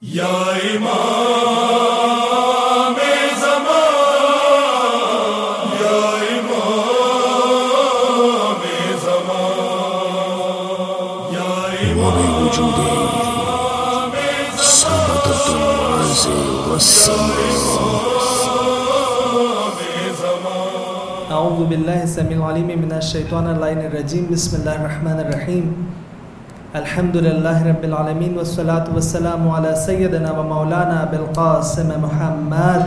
یا امام زمان، یا امام زمان، یا امام وجود سبقت العرض والسماء. اعوذ باللہ السمیع العلیم من الشیطان اللعین الرجیم. بسم اللہ الرحمن الرحیم. الحمد للہ رب العالمین والصلاة والسلام علی سیدنا و مولانا بالقاسم محمد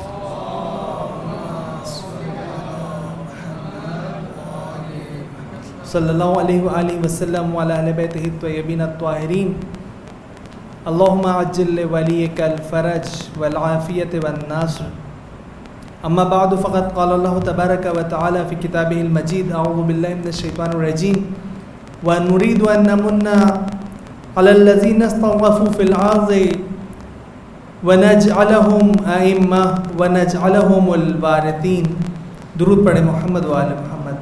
صلی اللہ علیہ وآلہ وسلم وعلی اہل بیتہ الطیبین الطاہرین. اللہم عجل لولیک الفرج والعافیت والناصر. اما بعد فقد قال اللہ تبارک و تعالی فی کتابہ المجید. اعوذ باللہ من الشیطان الرجیم. وَنُرِيدُ أَن نَّمُنَّ عَلَى الَّذِينَ اسْتَضْعَفُوا فِي الْأَرْضِ وَنَجْعَلَهُمْ أَئِمَّةً وَنَجْعَلَهُمُ الْوَارِثِينَ. درود پڑھیں محمد و آل محمد.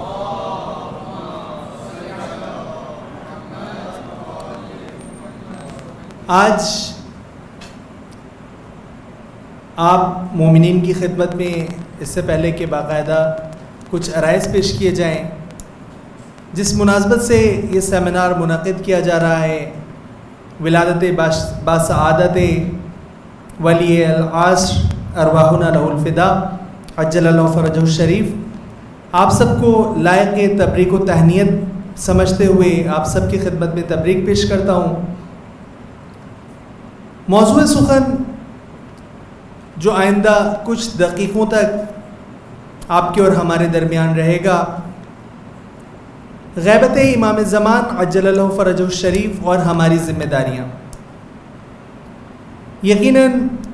آج آپ مومنین کی خدمت میں اس سے پہلے کہ باقاعدہ کچھ عرائض پیش کیے جائیں، جس مناسبت سے یہ سیمینار منعقد کیا جا رہا ہے، ولادت باسعادت ولی العصر ارواحنا لہ الفداء عجل اللہ فرجہ الشریف، آپ سب کو لائق تبریک و تہنیت سمجھتے ہوئے آپ سب کی خدمت میں تبریک پیش کرتا ہوں. موضوع سخن جو آئندہ کچھ دقیقوں تک آپ کے اور ہمارے درمیان رہے گا، غیبت امام زمان عجل اللہ فرجہ الشریف اور ہماری ذمہ داریاں. یقیناً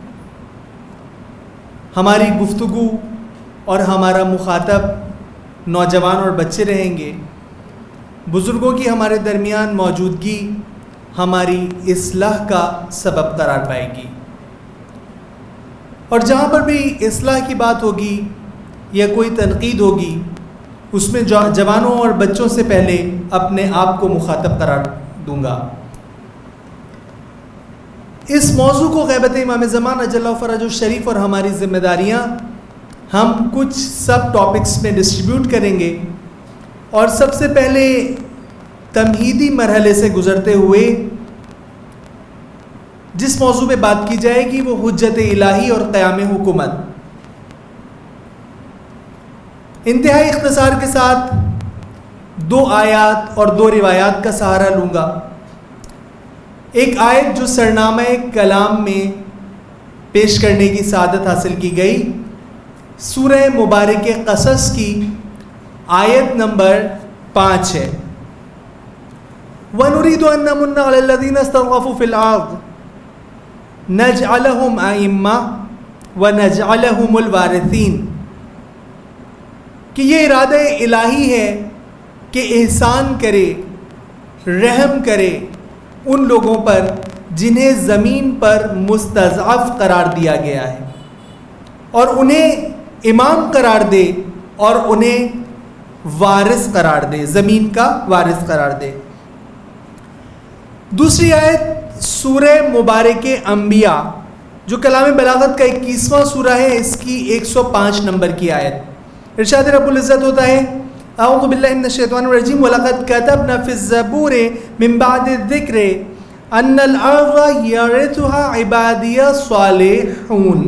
ہماری گفتگو اور ہمارا مخاطب نوجوان اور بچے رہیں گے. بزرگوں کی ہمارے درمیان موجودگی ہماری اصلاح کا سبب قرار پائے گی، اور جہاں پر بھی اصلاح کی بات ہوگی یا کوئی تنقید ہوگی، اس میں جوانوں اور بچوں سے پہلے اپنے آپ کو مخاطب قرار دوں گا. اس موضوع کو غیبت امام زمان عجل اللہ فرجہ الشریف اور ہماری ذمہ داریاں ہم کچھ سب ٹاپکس میں ڈسٹریبیوٹ کریں گے، اور سب سے پہلے تمہیدی مرحلے سے گزرتے ہوئے جس موضوع میں بات کی جائے گی وہ حجت الہی اور قیام حکومت. انتہائی اختصار کے ساتھ 2 آیات اور 2 روایات کا سہارا لوں گا. ایک آیت جو سرنامہ کلام میں پیش کرنے کی سعادت حاصل کی گئی، سورہ مبارک قصص کی آیت نمبر 5 ہے. وَنُرِيدُ أَن نَّمُنَّ عَلَى الَّذِينَ اسْتَضْعَفُوا فِي الْأَرْضِ نَجْعَلَهُمْ أَئِمَّةً وَنَجْعَلَهُمُ الْوَارِثِينَ، کہ یہ ارادہ الہی ہے کہ احسان کرے، رحم کرے ان لوگوں پر جنہیں زمین پر مستضعف قرار دیا گیا ہے، اور انہیں امام قرار دے اور انہیں وارث قرار دے، زمین کا وارث قرار دے. دوسری آیت سورہ مبارک انبیاء جو کلام بلاغت کا 21واں سورہ ہے، اس کی 105 نمبر کی آیت. ارشاد رب العزت ہوتا ہے، اعوذ باللہ من الشیطان الرجیم. وَلَقَدْ كَتَبْنَا فِي الزَّبُورِ مِن بَعْدِ الذِّكْرِ أَنَّ الْأَرْضَ يَرِثُهَا عِبَادِيَ الصَّالِحُونَ،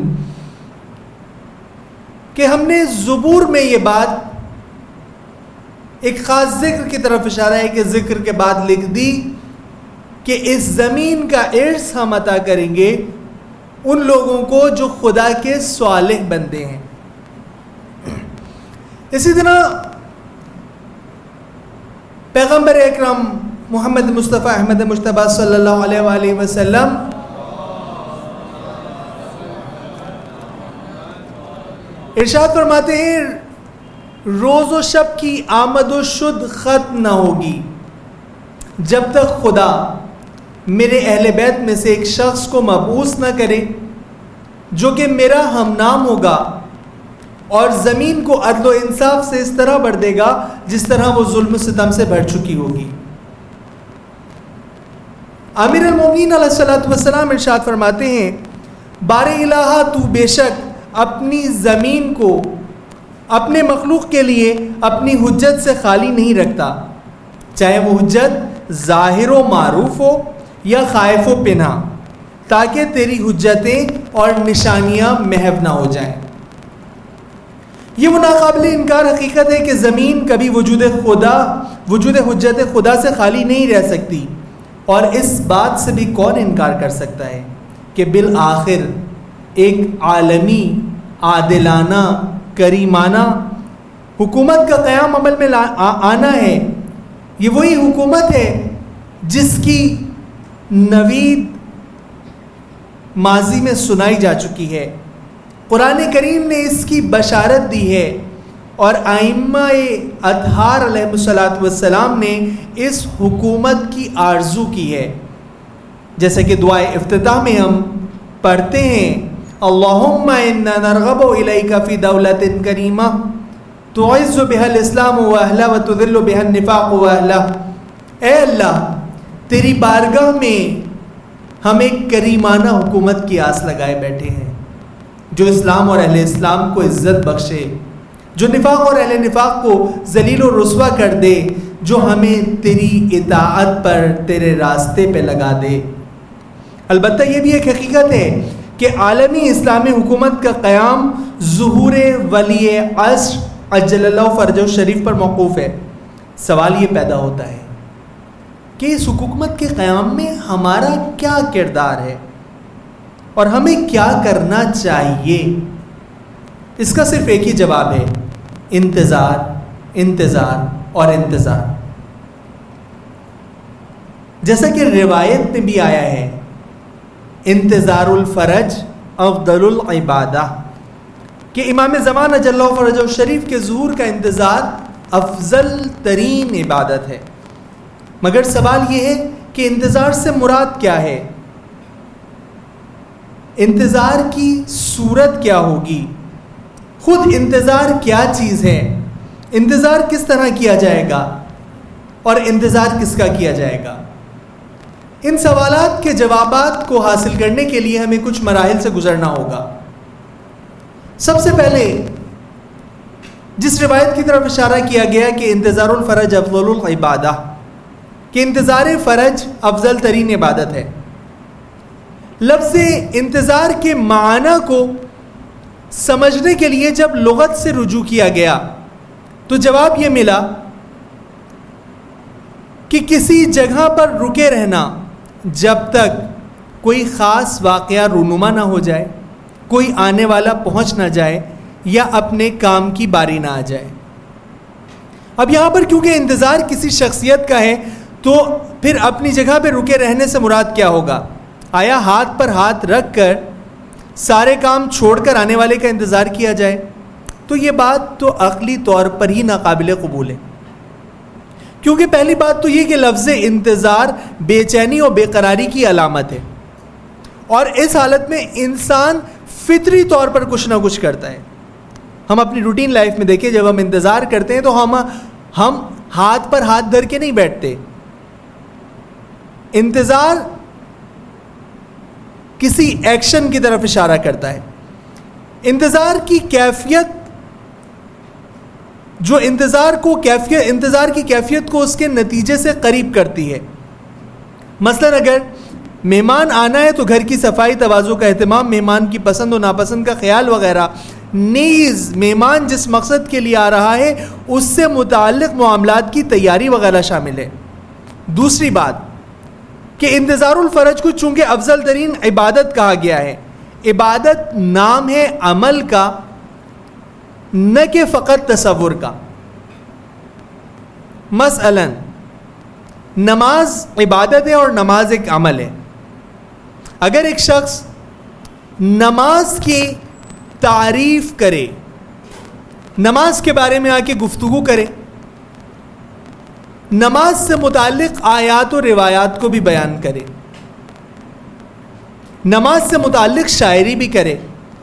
کہ ہم نے زبور میں یہ بات ایک خاص ذکر کی طرف اشارہ ہے کہ ذکر کے بعد لکھ دی کہ اس زمین کا ارث ہم عطا کریں گے ان لوگوں کو جو خدا کے صالح بندے ہیں. اسی طرح پیغمبر اکرم محمد مصطفیٰ احمد مجتبیٰ صلی اللہ علیہ وآلہ وسلم ارشاد فرماتے ہیں، روز و شب کی آمد و شد ختم نہ ہوگی جب تک خدا میرے اہل بیت میں سے ایک شخص کو مبعوث نہ کرے جو کہ میرا ہم نام ہوگا اور زمین کو عدل و انصاف سے اس طرح بھر دے گا جس طرح وہ ظلم و ستم سے بھر چکی ہوگی. امیر المومنین علیہ الصلوۃ والسلام ارشاد فرماتے ہیں بار الہ تو بے شک اپنی زمین کو اپنے مخلوق کے لیے اپنی حجت سے خالی نہیں رکھتا، چاہے وہ حجت ظاہر و معروف ہو یا خائف و پنہاں، تاکہ تیری حجتیں اور نشانیاں محو نہ ہو جائیں۔ یہ وہ ناقابل انکار حقیقت ہے کہ زمین کبھی وجود حجت خدا سے خالی نہیں رہ سکتی، اور اس بات سے بھی کون انکار کر سکتا ہے کہ بالآخر ایک عالمی عادلانہ کریمانہ حکومت کا قیام عمل میں آنا ہے۔ یہ وہی حکومت ہے جس کی نوید ماضی میں سنائی جا چکی ہے، قرآن کریم نے اس کی بشارت دی ہے، اور ائمہ اطہار علیہ الصلوۃ والسلام نے اس حکومت کی آرزو کی ہے، جیسے کہ دعائے افتتاح میں ہم پڑھتے ہیں اللہم انا نرغب الیک فی دولت کریمہ تعز بها الاسلام واہلہ وتذل بها النفاق واہلہ۔ اے اللہ، تیری بارگاہ میں ہم ایک کریمانہ حکومت کی آس لگائے بیٹھے ہیں، جو اسلام اور اہل اسلام کو عزت بخشے، جو نفاق اور اہل نفاق کو ذلیل و رسوا کر دے، جو ہمیں تیری اطاعت پر تیرے راستے پہ لگا دے۔ البتہ یہ بھی ایک حقیقت ہے کہ عالمی اسلامی حکومت کا قیام ظہور ولی عصر عجل اللہ فرجہ شریف پر موقوف ہے۔ سوال یہ پیدا ہوتا ہے کہ اس حکومت کے قیام میں ہمارا کیا کردار ہے اور ہمیں کیا کرنا چاہیے؟ اس کا صرف ایک ہی جواب ہے، انتظار، انتظار اور انتظار۔ جیسا کہ روایت میں بھی آیا ہے انتظار الفرج افضل العبادہ، کہ امام زمان اجل اللہ فرجہ شریف کے ظہور کا انتظار افضل ترین عبادت ہے۔ مگر سوال یہ ہے کہ انتظار سے مراد کیا ہے؟ انتظار کی صورت کیا ہوگی؟ خود انتظار کیا چیز ہے؟ انتظار کس طرح کیا جائے گا اور انتظار کس کا کیا جائے گا؟ ان سوالات کے جوابات کو حاصل کرنے کے لیے ہمیں کچھ مراحل سے گزرنا ہوگا۔ سب سے پہلے جس روایت کی طرف اشارہ کیا گیا کہ انتظار الفرج افضل العبادہ، کہ انتظار فرج افضل ترین عبادت ہے، لفظ انتظار کے معنی کو سمجھنے کے لیے جب لغت سے رجوع کیا گیا تو جواب یہ ملا کہ کسی جگہ پر رکے رہنا جب تک کوئی خاص واقعہ رونما نہ ہو جائے، کوئی آنے والا پہنچ نہ جائے یا اپنے کام کی باری نہ آ جائے۔ اب یہاں پر کیونکہ انتظار کسی شخصیت کا ہے تو پھر اپنی جگہ پہ رکے رہنے سے مراد کیا ہوگا؟ آیا ہاتھ پر ہاتھ رکھ کر سارے کام چھوڑ کر آنے والے کا انتظار کیا جائے؟ تو یہ بات تو عقلی طور پر ہی ناقابل قبول ہے، کیونکہ پہلی بات تو یہ کہ لفظ انتظار بے چینی اور بے قراری کی علامت ہے، اور اس حالت میں انسان فطری طور پر کچھ نہ کچھ کرتا ہے۔ ہم اپنی روٹین لائف میں دیکھیں، جب ہم انتظار کرتے ہیں تو ہم ہاتھ پر ہاتھ دھر کے نہیں بیٹھتے۔ انتظار کسی ایکشن کی طرف اشارہ کرتا ہے۔ انتظار کی کیفیت جو انتظار کی کیفیت کو اس کے نتیجے سے قریب کرتی ہے۔ مثلا اگر مہمان آنا ہے تو گھر کی صفائی، تواضع کا اہتمام، مہمان کی پسند و ناپسند کا خیال وغیرہ، نیز مہمان جس مقصد کے لیے آ رہا ہے اس سے متعلق معاملات کی تیاری وغیرہ شامل ہے۔ دوسری بات کہ انتظار الفرج کو چونکہ افضل ترین عبادت کہا گیا ہے، عبادت نام ہے عمل کا، نہ کہ فقط تصور کا۔ مثلا نماز عبادت ہے اور نماز ایک عمل ہے۔ اگر ایک شخص نماز کی تعریف کرے، نماز کے بارے میں آ کے گفتگو کرے، نماز سے متعلق آیات و روایات کو بھی بیان کرے، نماز سے متعلق شاعری بھی کرے،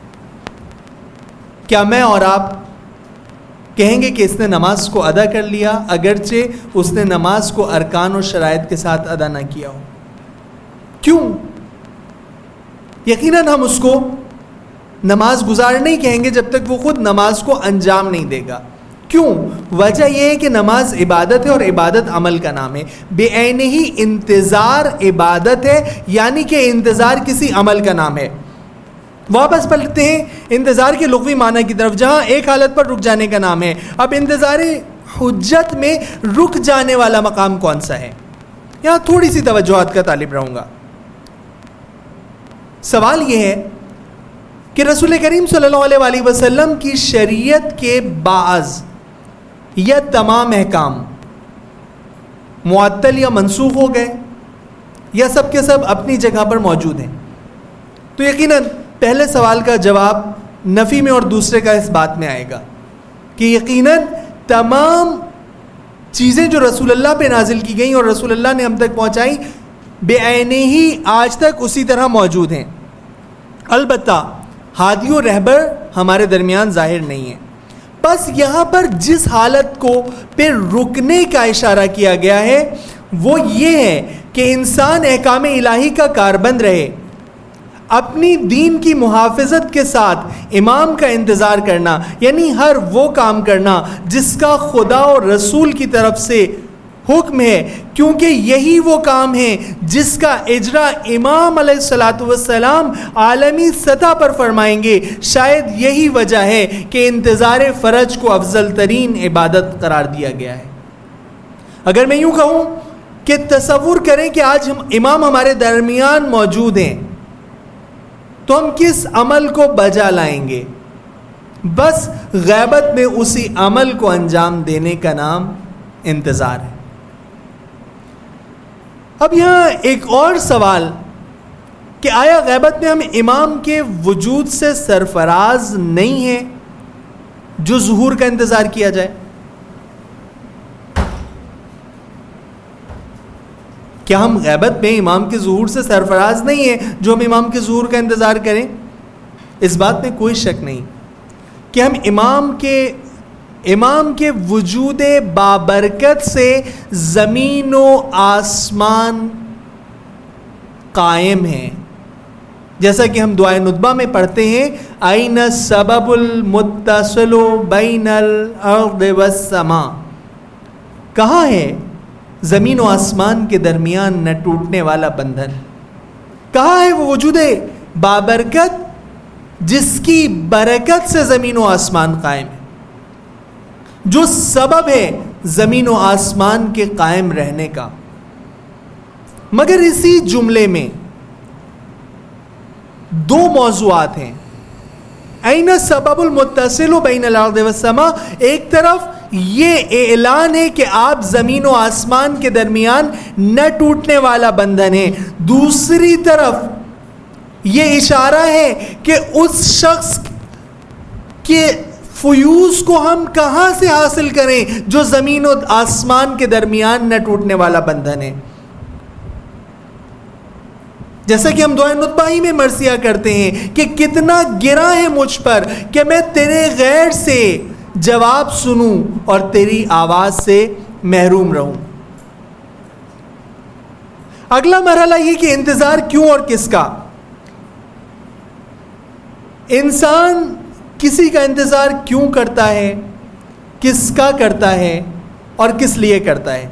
کیا میں اور آپ کہیں گے کہ اس نے نماز کو ادا کر لیا، اگرچہ اس نے نماز کو ارکان اور شرائط کے ساتھ ادا نہ کیا ہو؟ کیوں؟ یقیناً ہم اس کو نماز گزار نہیں کہیں گے جب تک وہ خود نماز کو انجام نہیں دے گا. کیوں؟ وجہ یہ ہے کہ نماز عبادت ہے اور عبادت عمل کا نام ہے. بے عین ہی انتظار عبادت ہے، یعنی کہ انتظار کسی عمل کا نام ہے. واپس پلٹتے ہیں انتظار کے لغوی معنی کی طرف، جہاں ایک حالت پر رک جانے کا نام ہے. اب انتظار حجت میں رک جانے والا مقام کون سا ہے؟ یہاں تھوڑی سی توجہات کا طالب رہوں گا. سوال یہ ہے کہ رسول کریم صلی اللہ علیہ وسلم کی شریعت کے بعض یا تمام احکام معطل یا منسوخ ہو گئے یا سب کے سب اپنی جگہ پر موجود ہیں؟ تو یقیناً پہلے سوال کا جواب نفی میں اور دوسرے کا اس بات میں آئے گا کہ یقیناً تمام چیزیں جو رسول اللہ پہ نازل کی گئیں اور رسول اللہ نے ہم تک پہنچائی بے عین ہی آج تک اسی طرح موجود ہیں. البتہ ہادی و رہبر ہمارے درمیان ظاہر نہیں ہے. بس یہاں پر جس حالت کو پہ رکنے کا اشارہ کیا گیا ہے وہ یہ ہے کہ انسان احکام الہی کا کاربند رہے، اپنی دین کی محافظت کے ساتھ امام کا انتظار کرنا، یعنی ہر وہ کام کرنا جس کا خدا اور رسول کی طرف سے حکم ہے، کیونکہ یہی وہ کام ہے جس کا اجرا امام علیہ الصلوۃ والسلام عالمی سطح پر فرمائیں گے. شاید یہی وجہ ہے کہ انتظار فرج کو افضل ترین عبادت قرار دیا گیا ہے. اگر میں یوں کہوں کہ تصور کریں کہ آج امام ہمارے درمیان موجود ہیں تو ہم کس عمل کو بجا لائیں گے؟ بس غیبت میں اسی عمل کو انجام دینے کا نام انتظار ہے. اب یہاں ایک اور سوال کہ آیا غیبت میں ہم امام کے وجود سے سرفراز نہیں ہیں جو ظہور کا انتظار کیا جائے؟ کیا ہم غیبت میں امام کے ظہور سے سرفراز نہیں ہیں جو ہم امام کے ظہور کا انتظار کریں؟ اس بات میں کوئی شک نہیں کہ ہم امام کے وجود بابرکت سے زمین و آسمان قائم ہیں. جیسا کہ ہم دعائے ندبہ میں پڑھتے ہیں اَيْنَ السَّبَبُ الْمُتَّصِلُ بَيْنَ الْأَرْضِ وَالسَّمَاءِ، کہاں ہے زمین و آسمان کے درمیان نہ ٹوٹنے والا بندھن؟ کہاں ہے وہ وجود بابرکت جس کی برکت سے زمین و آسمان قائم ہے، جو سبب ہے زمین و آسمان کے قائم رہنے کا؟ مگر اسی جملے میں دو موضوعات ہیں. اَيْنَ السَّبَبُ الْمُتَّصِلُ بَيْنَ الْأَرْضِ وَالسَّمَاءِ، ایک طرف یہ اعلان ہے کہ آپ زمین و آسمان کے درمیان نہ ٹوٹنے والا بندھن ہے، دوسری طرف یہ اشارہ ہے کہ اس شخص کے فیوز کو ہم کہاں سے حاصل کریں جو زمین و آسمان کے درمیان نہ ٹوٹنے والا بندھن ہے. جیسا کہ ہم دعائے ندبہ ہی میں مرثیہ کرتے ہیں کہ کتنا گراں ہے مجھ پر کہ میں تیرے غیر سے جواب سنوں اور تیری آواز سے محروم رہوں. اگلا مرحلہ یہ کہ انتظار کیوں اور کس کا؟ انسان کسی کا انتظار کیوں کرتا ہے، کس کا کرتا ہے اور کس لیے کرتا ہے؟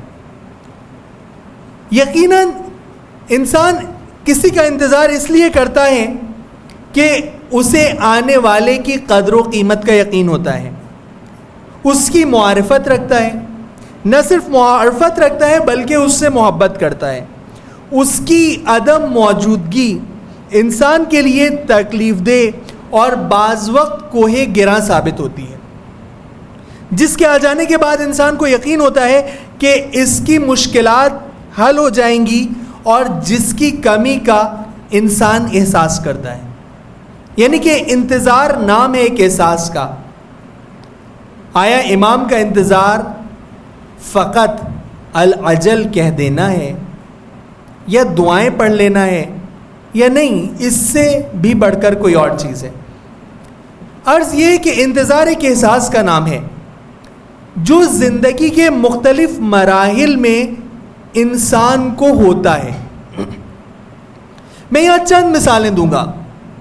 یقیناً انسان کسی کا انتظار اس لیے کرتا ہے کہ اسے آنے والے کی قدر و قیمت کا یقین ہوتا ہے، اس کی معرفت رکھتا ہے، نہ صرف معرفت رکھتا ہے بلکہ اس سے محبت کرتا ہے. اس کی عدم موجودگی انسان کے لیے تکلیف دہ اور بعض وقت کوہ گراں ثابت ہوتی ہے، جس کے آ جانے کے بعد انسان کو یقین ہوتا ہے کہ اس کی مشکلات حل ہو جائیں گی اور جس کی کمی کا انسان احساس کرتا ہے. یعنی کہ انتظار نام ہے ایک احساس کا. آیا امام کا انتظار فقط العجل کہہ دینا ہے یا دعائیں پڑھ لینا ہے یا نہیں، اس سے بھی بڑھ کر کوئی اور چیز ہے؟ عرض یہ کہ انتظار ایک احساس کا نام ہے جو زندگی کے مختلف مراحل میں انسان کو ہوتا ہے. میں یہاں چند مثالیں دوں گا.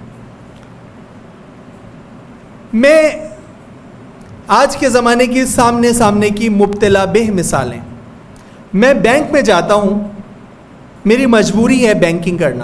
میں آج کے زمانے کی سامنے کی مبتلا بہ مثالیں. میں بینک میں جاتا ہوں, میری مجبوری ہے بینکنگ کرنا,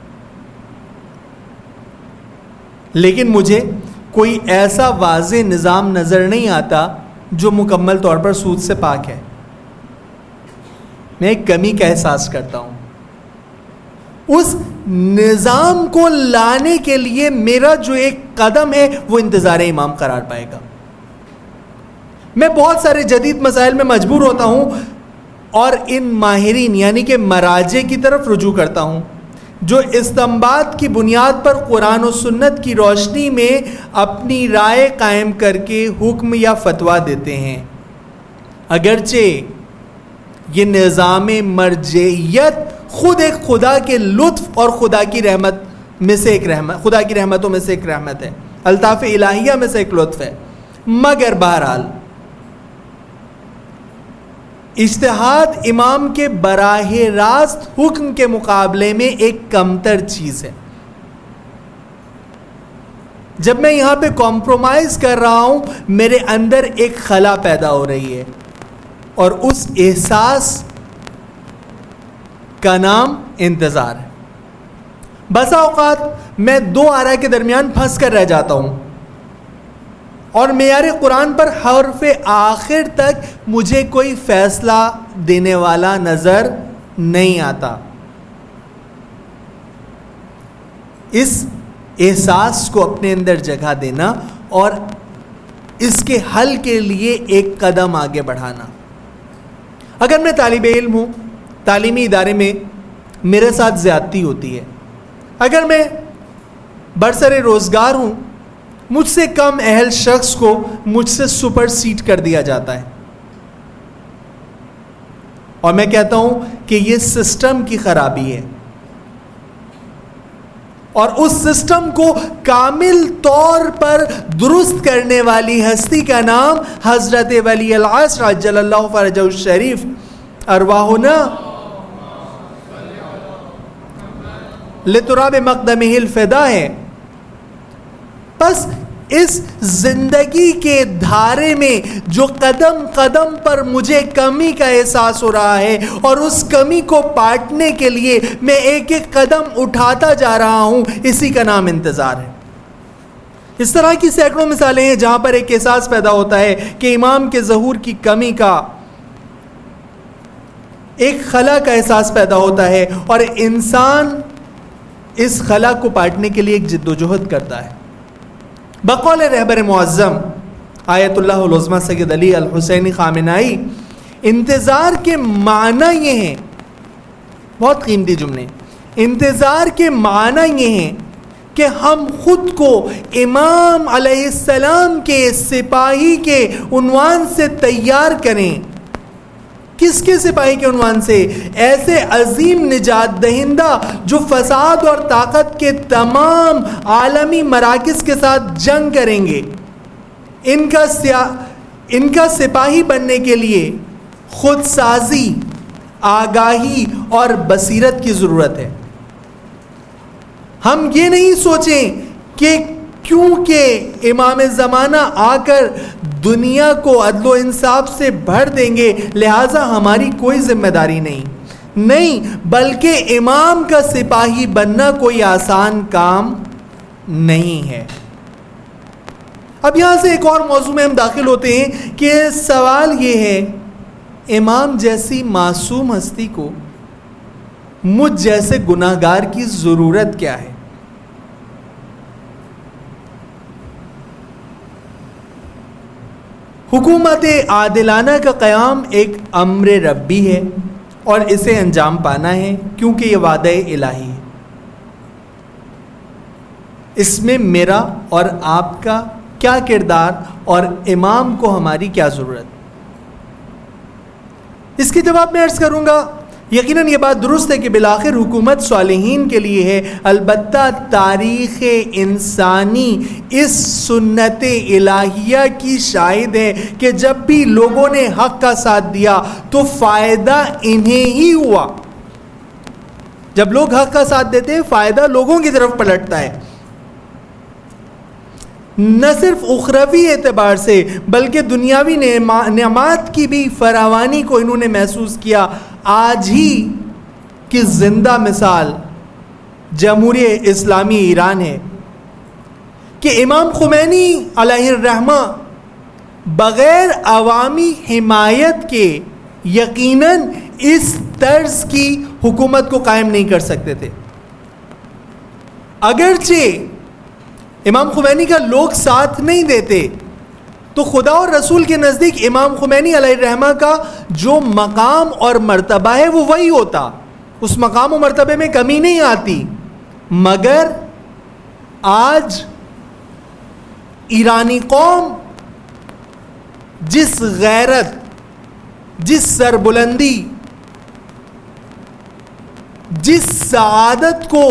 لیکن مجھے کوئی ایسا واضح نظام نظر نہیں آتا جو مکمل طور پر سود سے پاک ہے. میں ایک کمی کا احساس کرتا ہوں. اس نظام کو لانے کے لیے میرا جو ایک قدم ہے وہ انتظار امام قرار پائے گا. میں بہت سارے جدید مسائل میں مجبور ہوتا ہوں اور ان ماہرین یعنی کہ مراجع کی طرف رجوع کرتا ہوں جو استنباط کی بنیاد پر قرآن و سنت کی روشنی میں اپنی رائے قائم کر کے حکم یا فتویٰ دیتے ہیں. اگرچہ یہ نظام مرجعیت خود ایک خدا کے لطف اور خدا کی رحمت میں سے ایک رحمت, خدا کی رحمتوں میں سے ایک رحمت ہے, الطاف الہیہ میں سے ایک لطف ہے, مگر بہرحال اجتہاد امام کے براہ راست حکم کے مقابلے میں ایک کمتر چیز ہے. جب میں یہاں پہ کمپرومائز کر رہا ہوں میرے اندر ایک خلا پیدا ہو رہی ہے اور اس احساس کا نام انتظار ہے. بسا اوقات میں دو آراء کے درمیان پھنس کر رہ جاتا ہوں اور معیار قرآن پر حرف آخر تک مجھے کوئی فیصلہ دینے والا نظر نہیں آتا. اس احساس کو اپنے اندر جگہ دینا اور اس کے حل کے لیے ایک قدم آگے بڑھانا. اگر میں طالب علم ہوں, تعلیمی ادارے میں میرے ساتھ زیادتی ہوتی ہے, اگر میں برسر روزگار ہوں, مجھ سے کم اہل شخص کو مجھ سے سپر سیڈ کر دیا جاتا ہے, اور میں کہتا ہوں کہ یہ سسٹم کی خرابی ہے, اور اس سسٹم کو کامل طور پر درست کرنے والی ہستی کا نام حضرت ولی العصر عجل اللہ فرجہ الشریف ارواحنا لتراب مقدمہ الفدا ہے. بس اس زندگی کے دھارے میں جو قدم قدم پر مجھے کمی کا احساس ہو رہا ہے اور اس کمی کو پاٹنے کے لیے میں ایک ایک قدم اٹھاتا جا رہا ہوں, اسی کا نام انتظار ہے. اس طرح کی سینکڑوں مثالیں ہیں جہاں پر ایک احساس پیدا ہوتا ہے کہ امام کے ظہور کی کمی کا ایک خلا کا احساس پیدا ہوتا ہے اور انسان اس خلا کو پاٹنے کے لیے ایک جد و جہد کرتا ہے. بقول رہبر معظم آیت اللہ العظمی سید علی الحسینی خامنائی, انتظار کے معنی یہ ہیں, بہت قیمتی جملے, انتظار کے معنی یہ ہیں کہ ہم خود کو امام علیہ السلام کے سپاہی کے عنوان سے تیار کریں. کس کے سپاہی کے عنوان سے؟ ایسے عظیم نجات دہندہ جو فساد اور طاقت کے تمام عالمی مراکز کے ساتھ جنگ کریں گے. ان کا سپاہی بننے کے لیے خود سازی, آگاہی اور بصیرت کی ضرورت ہے. ہم یہ نہیں سوچیں کہ کیونکہ امام زمانہ آ کر دنیا کو عدل و انصاف سے بھر دیں گے لہٰذا ہماری کوئی ذمہ داری نہیں, بلکہ امام کا سپاہی بننا کوئی آسان کام نہیں ہے. اب یہاں سے ایک اور موضوع میں ہم داخل ہوتے ہیں کہ سوال یہ ہے, امام جیسی معصوم ہستی کو مجھ جیسے گناہگار کی ضرورت کیا ہے؟ حکومت عادلانہ کا قیام ایک امر ربی ہے اور اسے انجام پانا ہے کیونکہ یہ وعدہ الہی ہے. اس میں میرا اور آپ کا کیا کردار اور امام کو ہماری کیا ضرورت؟ اس کے جواب میں عرض کروں گا, یقیناً یہ بات درست ہے کہ بالآخر حکومت صالحین کے لیے ہے, البتہ تاریخ انسانی اس سنت الہیہ کی شاہد ہے کہ جب بھی لوگوں نے حق کا ساتھ دیا تو فائدہ انہیں ہی ہوا. جب لوگ حق کا ساتھ دیتے ہیں فائدہ لوگوں کی طرف پلٹتا ہے. نہ صرف اخروی اعتبار سے بلکہ دنیاوی نعمات کی بھی فراوانی کو انہوں نے محسوس کیا. آج ہی کی زندہ مثال جمہوریہ اسلامی ایران ہے کہ امام خمینی علیہ الرحمہ بغیر عوامی حمایت کے یقیناً اس طرز کی حکومت کو قائم نہیں کر سکتے تھے. اگرچہ امام خمینی کا لوگ ساتھ نہیں دیتے تو خدا اور رسول کے نزدیک امام خمینی علیہ الرحمہ کا جو مقام اور مرتبہ ہے وہ وہی ہوتا, اس مقام و مرتبے میں کمی نہیں آتی. مگر آج ایرانی قوم جس غیرت, جس سربلندی, جس سعادت کو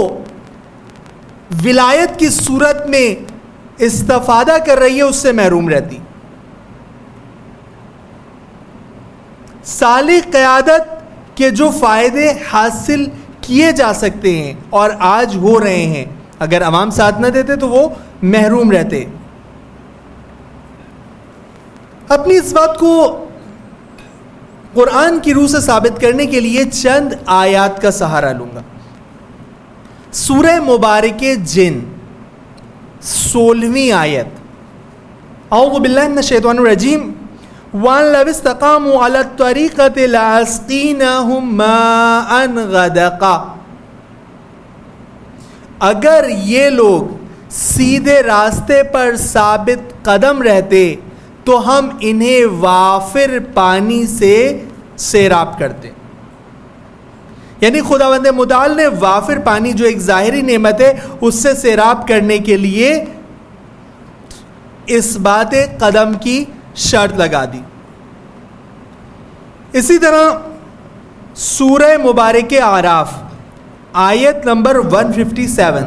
ولایت کی صورت میں استفادہ کر رہی ہے اس سے محروم رہتی. صالح قیادت کے جو فائدے حاصل کیے جا سکتے ہیں اور آج ہو رہے ہیں, اگر عوام ساتھ نہ دیتے تو وہ محروم رہتے. اپنی اس بات کو قرآن کی روح سے ثابت کرنے کے لیے چند آیات کا سہارا لوں گا. سورہ مبارک جن 16ویں آیت, اعوذ باللہ من الشیطان الرجیم, وَأَن لَوِ اسْتَقَامُوا عَلَى الطَّرِيقَةِ لَأَسْقِينَاهُم مَّاءً غَدَقًا. اگر یہ لوگ سیدھے راستے پر ثابت قدم رہتے تو ہم انہیں وافر پانی سے سیراب کرتے. یعنی خداوند متعال نے وافر پانی جو ایک ظاہری نعمت ہے اس سے سیراب کرنے کے لیے اس بات قدم کی شرط لگا دی. اسی طرح سورہ مبارک اعراف آیت نمبر 157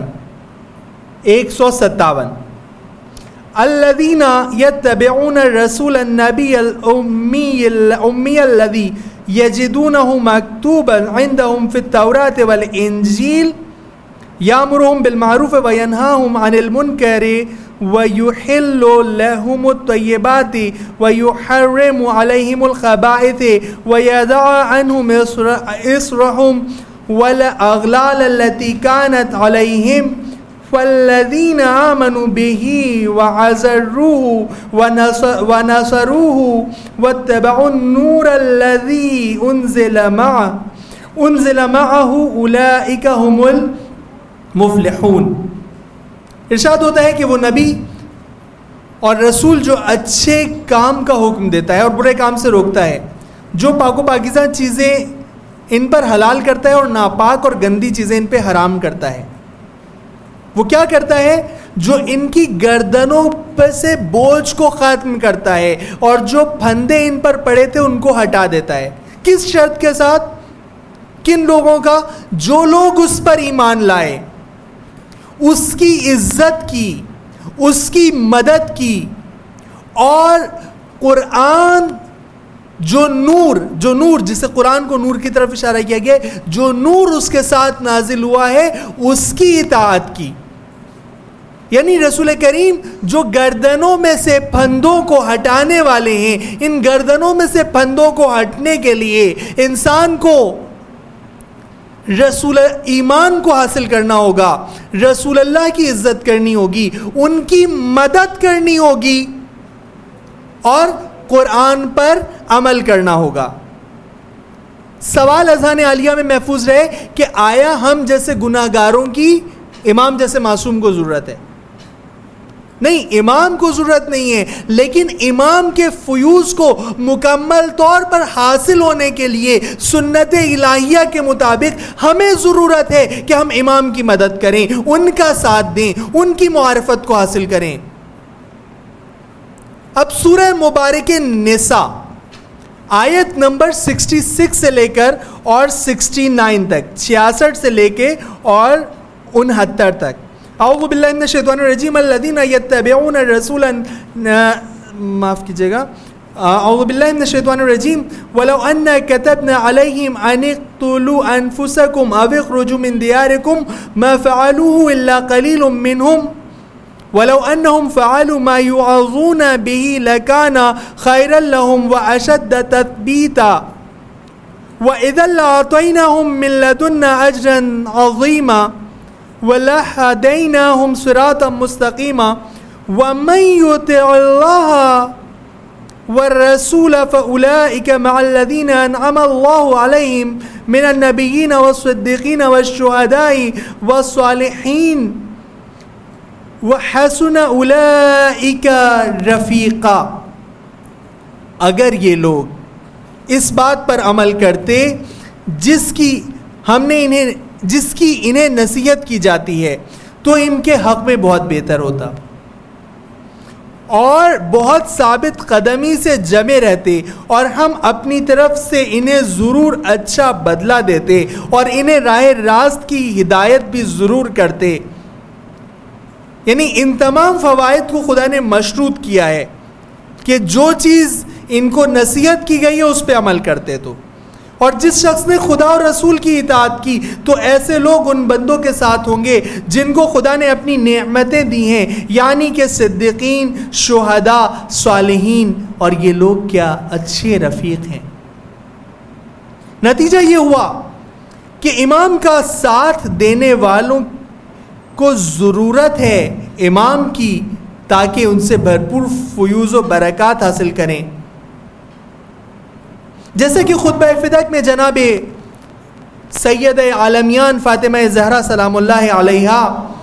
157, الذين يتبعون الرسول النبي الأمي الذي يجدونه مكتوبا عندهم في التوراة والإنجيل يأمرهم بالمعروف وينهاهم عن المنكر ويحل لهم الطيبات ويحرم عليهم الخبائث ويدع عنهم إصرهم والأغلال التي كانت عليهم فالذين آمنوا به وعزروه ونصروه واتبعوا النور الذي أنزل معه أولئك هم المفلحون. ارشاد ہوتا ہے کہ وہ نبی اور رسول جو اچھے کام کا حکم دیتا ہے اور برے کام سے روکتا ہے, جو پاک و پاکیزہ چیزیں ان پر حلال کرتا ہے اور ناپاک اور گندی چیزیں ان پہ حرام کرتا ہے, وہ کیا کرتا ہے؟ جو ان کی گردنوں پر سے بوجھ کو ختم کرتا ہے اور جو پھندے ان پر پڑے تھے ان کو ہٹا دیتا ہے. کس شرط کے ساتھ؟ کن لوگوں کا؟ جو لوگ اس پر ایمان لائے, اس کی عزت کی, اس کی مدد کی, اور قرآن جو نور جسے قرآن کو نور کی طرف اشارہ کیا گیا, جو نور اس کے ساتھ نازل ہوا ہے اس کی اطاعت کی. یعنی رسول کریم جو گردنوں میں سے پھندوں کو ہٹانے والے ہیں, ان گردنوں میں سے پھندوں کو ہٹنے کے لیے انسان کو رسول ایمان کو حاصل کرنا ہوگا, رسول اللہ کی عزت کرنی ہوگی, ان کی مدد کرنی ہوگی اور قرآن پر عمل کرنا ہوگا. سوال اذہان عالیہ میں محفوظ رہے کہ آیا ہم جیسے گناہ گاروں کی امام جیسے معصوم کو ضرورت ہے؟ نہیں, امام کو ضرورت نہیں ہے, لیکن امام کے فیوز کو مکمل طور پر حاصل ہونے کے لیے سنت الہیہ کے مطابق ہمیں ضرورت ہے کہ ہم امام کی مدد کریں, ان کا ساتھ دیں, ان کی معرفت کو حاصل کریں. اب سورہ مبارک نساء آیت نمبر 66 سے لے کر اور 69 تک, 66 سے لے کے اور 69 تک. اعوذ باللہ من الشیطان الرجیم الذین یتبعون الرسول, معاف کیجئے گا, اعوذ باللہ من الشیطان الرجیم ولو انا كتبنا عليهم ان اقتلوا انفسكم او اخرجوا من دياركم ما فعلوه الا قليل منهم ولو انهم فعلوا ما يوعظون به لكان خيرا لهم واشد تثبيتا واذا لأعطيناهم من لدنا اجرا عظيما ولهديناهم صراطا مستقيما ومن يطع الله والرسول فأولئك مع الذين أنعم الله عليهم من النبيين والصديقين والشهداء والصالحين وحسن أولئك رفيقا. اگر یہ لوگ اس بات پر عمل کرتے جس کی انہیں نصیحت کی جاتی ہے تو ان کے حق میں بہت بہتر ہوتا اور بہت ثابت قدمی سے جمے رہتے اور ہم اپنی طرف سے انہیں ضرور اچھا بدلہ دیتے اور انہیں راہ راست کی ہدایت بھی ضرور کرتے. یعنی ان تمام فوائد کو خدا نے مشروط کیا ہے کہ جو چیز ان کو نصیحت کی گئی ہے اس پہ عمل کرتے. تو اور جس شخص نے خدا اور رسول کی اطاعت کی تو ایسے لوگ ان بندوں کے ساتھ ہوں گے جن کو خدا نے اپنی نعمتیں دی ہیں، یعنی کہ صدیقین، شہداء، صالحین، اور یہ لوگ کیا اچھے رفیق ہیں. نتیجہ یہ ہوا کہ امام کا ساتھ دینے والوں کو ضرورت ہے امام کی تاکہ ان سے بھرپور فیوز و برکات حاصل کریں. جیسے کہ خطبہ فدق میں جناب سید عالمیان فاطمہ زہرا سلام اللہ علیہا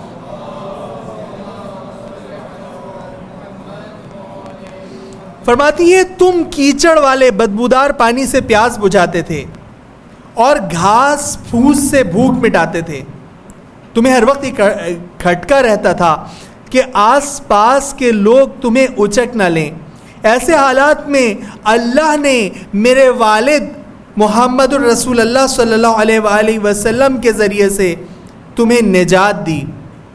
فرماتی ہے، تم کیچڑ والے بدبودار پانی سے پیاس بجھاتے تھے اور گھاس پھوس سے بھوک مٹاتے تھے. تمہیں ہر وقت کھٹکا رہتا تھا کہ آس پاس کے لوگ تمہیں اچک نہ لیں. ایسے حالات میں اللہ نے میرے والد محمد الرسول اللہ صلی اللہ علیہ وآلہ وسلم کے ذریعے سے تمہیں نجات دی.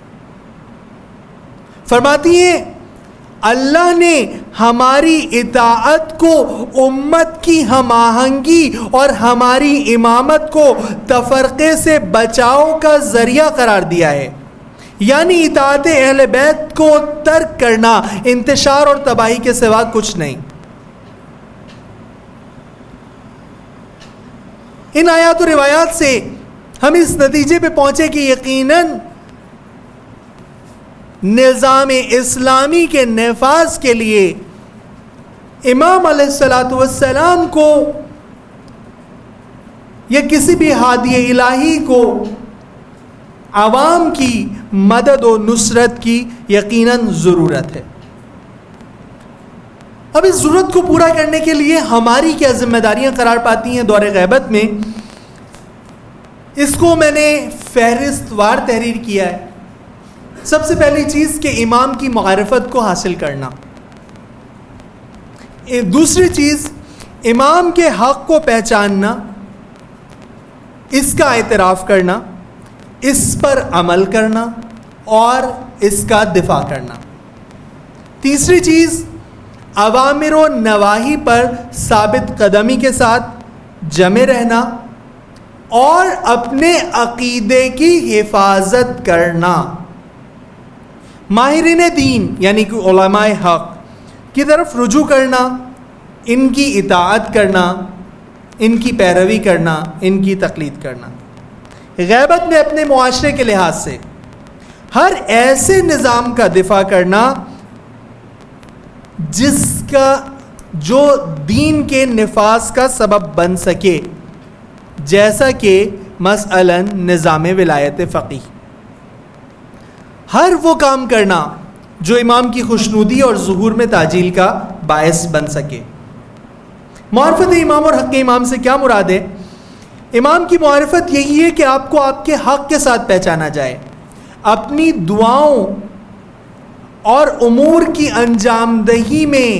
فرماتی ہیں اللہ نے ہماری اطاعت کو امت کی ہم آہنگی اور ہماری امامت کو تفرقے سے بچاؤ کا ذریعہ قرار دیا ہے. یعنی اطاعت اہل بیت کو ترک کرنا انتشار اور تباہی کے سوا کچھ نہیں. ان آیات و روایات سے ہم اس نتیجے پہ پہنچے کہ یقیناً نظام اسلامی کے نفاذ کے لیے امام علیہ الصلاۃ والسلام کو یا کسی بھی ہادی الہی کو عوام کی مدد و نصرت کی یقیناً ضرورت ہے. اب اس ضرورت کو پورا کرنے کے لیے ہماری کیا ذمہ داریاں قرار پاتی ہیں دور غیبت میں، اس کو میں نے فہرست وار تحریر کیا ہے. سب سے پہلی چیز کہ امام کی معرفت کو حاصل کرنا. دوسری چیز امام کے حق کو پہچاننا، اس کا اعتراف کرنا، اس پر عمل کرنا اور اس کا دفاع کرنا. تیسری چیز اوامر و نواہی پر ثابت قدمی کے ساتھ جمے رہنا اور اپنے عقیدے کی حفاظت کرنا. ماہرین دین یعنی کہ علماء حق کی طرف رجوع کرنا، ان کی اطاعت کرنا، ان کی پیروی کرنا، ان کی تقلید کرنا. غیبت میں اپنے معاشرے کے لحاظ سے ہر ایسے نظام کا دفاع کرنا جس کا جو دین کے نفاذ کا سبب بن سکے، جیسا کہ مثلاً نظام ولایت فقیہ. ہر وہ کام کرنا جو امام کی خوشنودی اور ظہور میں تعجیل کا باعث بن سکے. معرفت امام اور حق امام سے کیا مراد ہے؟ امام کی معرفت یہی ہے کہ آپ کو آپ کے حق کے ساتھ پہچانا جائے. اپنی دعاؤں اور امور کی انجام دہی میں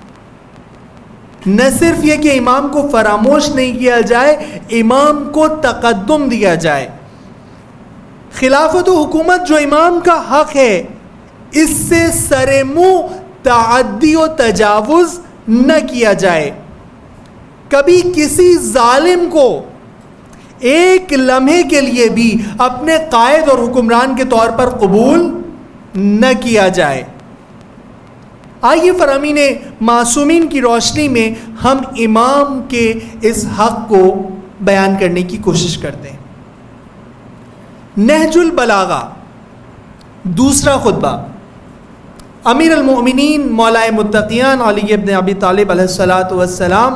نہ صرف یہ کہ امام کو فراموش نہیں کیا جائے، امام کو تقدم دیا جائے. خلافت و حکومت جو امام کا حق ہے، اس سے سر منہ تعدی و تجاوز نہ کیا جائے. کبھی کسی ظالم کو ایک لمحے کے لیے بھی اپنے قائد اور حکمران کے طور پر قبول نہ کیا جائے. آئیے فرامین معصومین کی روشنی میں ہم امام کے اس حق کو بیان کرنے کی کوشش کرتے ہیں. نہج البلاغہ دوسرا خطبہ امیر المؤمنین مولا متقیان علی ابن ابی طالب علیہ الصلاۃ والسلام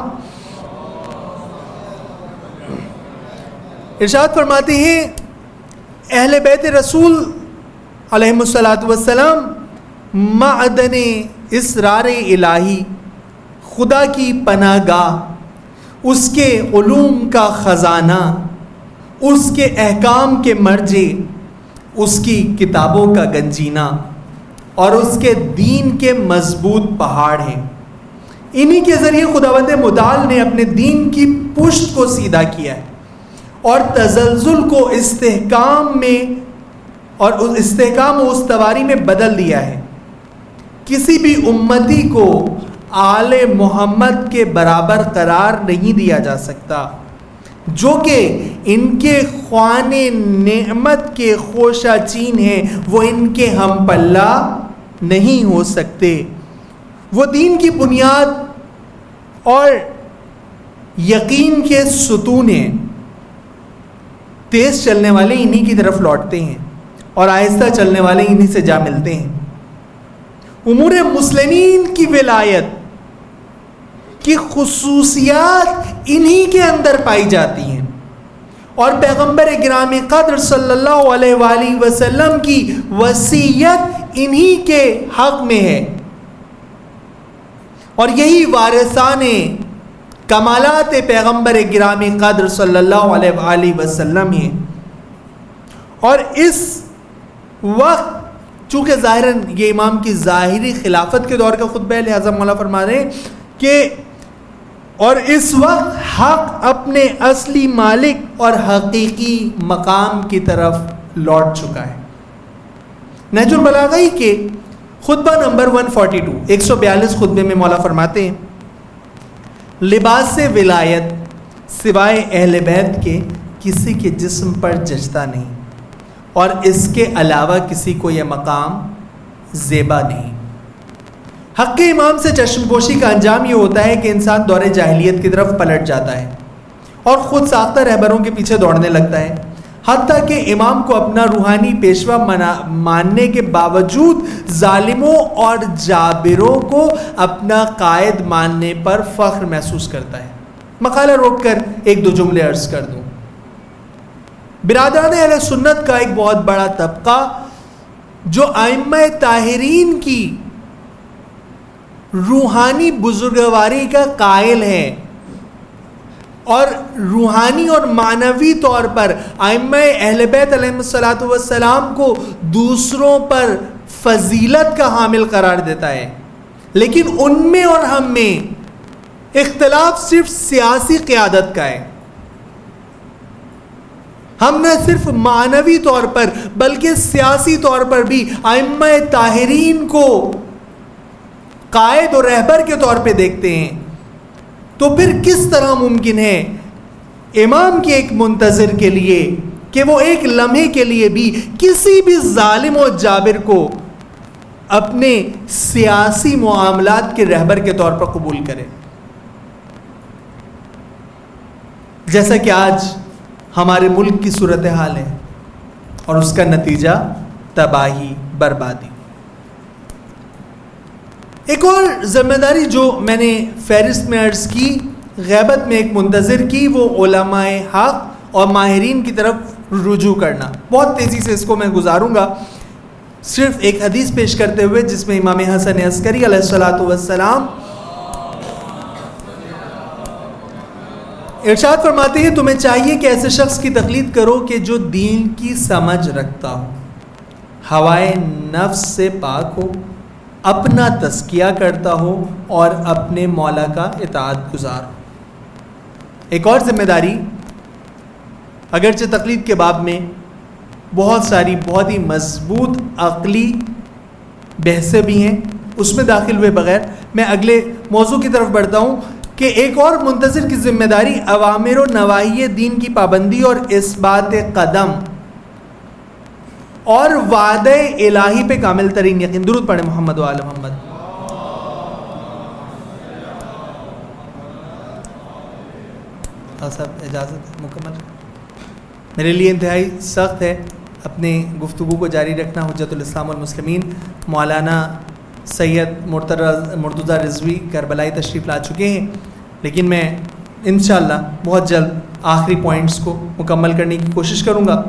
ارشاد فرماتے ہیں اہل بیت رسول علیہ الصلاۃ والسلام معدن اسرار الہی، خدا کی پناہ گاہ، اس کے علوم کا خزانہ، اس کے احکام کے مرجع، اس کی کتابوں کا گنجینہ اور اس کے دین کے مضبوط پہاڑ ہیں. انہی کے ذریعے خداوند متعال نے اپنے دین کی پشت کو سیدھا کیا ہے اور تزلزل کو استحکام میں اور استحکام و استواری میں بدل دیا ہے. کسی بھی امتی کو آل محمد کے برابر قرار نہیں دیا جا سکتا، جو کہ ان کے خوان نعمت کے خوشہ چین ہیں، وہ ان کے ہم پلہ نہیں ہو سکتے. وہ دین کی بنیاد اور یقین کے ستون ہیں. تیز چلنے والے انہی کی طرف لوٹتے ہیں اور آہستہ چلنے والے انہی سے جا ملتے ہیں. امور مسلمین کی ولایت کی خصوصیات انہی کے اندر پائی جاتی ہیں اور پیغمبر گرامی قدر صلی اللہ علیہ وآلہ وسلم کی وصیت انہی کے حق میں ہے اور یہی وارثان کمالات پیغمبر گرامی قدر صلی اللہ علیہ وآلہ وسلم ہیں. اور اس وقت چونکہ ظاہراً یہ امام کی ظاہری خلافت کے دور کا خطبہ ہے، لہذا مولا فرما رہے ہیں کہ اور اس وقت حق اپنے اصلی مالک اور حقیقی مقام کی طرف لوٹ چکا ہے. نہج البلاغہ کے خطبہ نمبر 142 142 خطبے میں مولا فرماتے ہیں لباس ولایت سوائے اہل بیت کے کسی کے جسم پر جچتا نہیں اور اس کے علاوہ کسی کو یہ مقام زیبا نہیں. حق امام سے چشم پوشی کا انجام یہ ہوتا ہے کہ انسان دور جاہلیت کی طرف پلٹ جاتا ہے اور خود ساختہ رہبروں کے پیچھے دوڑنے لگتا ہے، حتیٰ کہ امام کو اپنا روحانی پیشوا ماننے کے باوجود ظالموں اور جابروں کو اپنا قائد ماننے پر فخر محسوس کرتا ہے. مقالہ روک کر ایک دو جملے عرض کر دوں. برادران اہل سنت کا ایک بہت بڑا طبقہ جو ائمہ طاہرین کی روحانی بزرگواری کا قائل ہے اور روحانی اور معنوی طور پر ائمہ اہل بیت علیہ الصلوۃ والسلام کو دوسروں پر فضیلت کا حامل قرار دیتا ہے، لیکن ان میں اور ہم میں اختلاف صرف سیاسی قیادت کا ہے. ہم نہ صرف معنوی طور پر بلکہ سیاسی طور پر بھی ائمہ طاہرین کو قائد اور رہبر کے طور پہ دیکھتے ہیں. تو پھر کس طرح ممکن ہے امام کے ایک منتظر کے لیے کہ وہ ایک لمحے کے لیے بھی کسی بھی ظالم و جابر کو اپنے سیاسی معاملات کے رہبر کے طور پر قبول کرے؟ جیسا کہ آج ہمارے ملک کی صورتحال ہے اور اس کا نتیجہ تباہی، بربادی. ایک اور ذمہ داری جو میں نے فہرست میں عرض کی، غیبت میں ایک منتظر کی، وہ علماء حق اور ماہرین کی طرف رجوع کرنا. بہت تیزی سے اس کو میں گزاروں گا، صرف ایک حدیث پیش کرتے ہوئے جس میں امام حسن عسکری علیہ الصلوۃ والسلام ارشاد فرماتے ہیں تمہیں چاہیے کہ ایسے شخص کی تقلید کرو کہ جو دین کی سمجھ رکھتا ہو، ہوائے نفس سے پاک ہو، اپنا تزکیہ کرتا ہو اور اپنے مولا کا اطاعت گزار ہو. ایک اور ذمہ داری، اگرچہ تقلید کے باب میں بہت ساری بہت ہی مضبوط عقلی بحثیں بھی ہیں، اس میں داخل ہوئے بغیر میں اگلے موضوع کی طرف بڑھتا ہوں کہ ایک اور منتظر کی ذمہ داری اوامر و نواہی دین کی پابندی اور اثبات قدم اور وعدہ الہی پہ کامل ترین یقین. درود پڑھیں محمد و آل محمد. صاحب اجازت مکمل. میرے لیے انتہائی سخت ہے اپنے گفتگو کو جاری رکھنا. حجت الاسلام والمسلمین مولانا سید مرتضی رضوی کربلائی تشریف لا چکے ہیں، لیکن میں انشاءاللہ بہت جلد آخری پوائنٹس کو مکمل کرنے کی کوشش کروں گا.